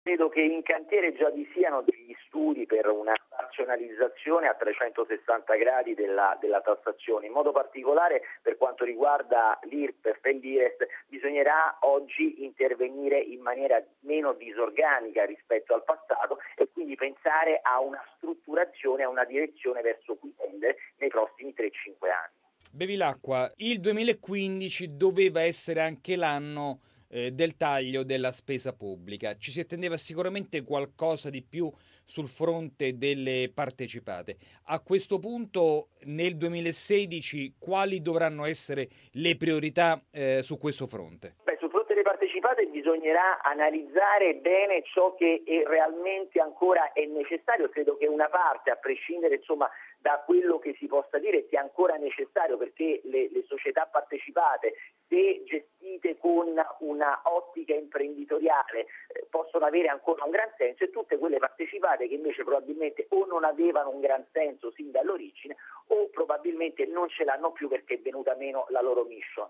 Credo che in cantiere già vi siano degli studi per una razionalizzazione a 360 gradi della tassazione. In modo particolare per quanto riguarda l'IRPEF e l'IRES bisognerà oggi intervenire in maniera meno disorganica rispetto al passato e quindi pensare a una strutturazione, a una direzione verso cui tendere nei prossimi 3-5 anni. Bevilacqua, il 2015 doveva essere anche l'anno del taglio della spesa pubblica. Ci si attendeva sicuramente qualcosa di più sul fronte delle partecipate. A questo punto, nel 2016, quali dovranno essere le priorità su questo fronte? Sul fronte delle partecipate bisognerà analizzare bene ciò che realmente ancora è necessario. Credo che una parte, a prescindere da quello che si possa dire, sia ancora necessario, perché le società partecipate, se gestite con una ottica imprenditoriale, possono avere ancora un gran senso, e tutte quelle partecipate che invece probabilmente o non avevano un gran senso sin dall'origine o probabilmente non ce l'hanno più perché è venuta meno la loro mission.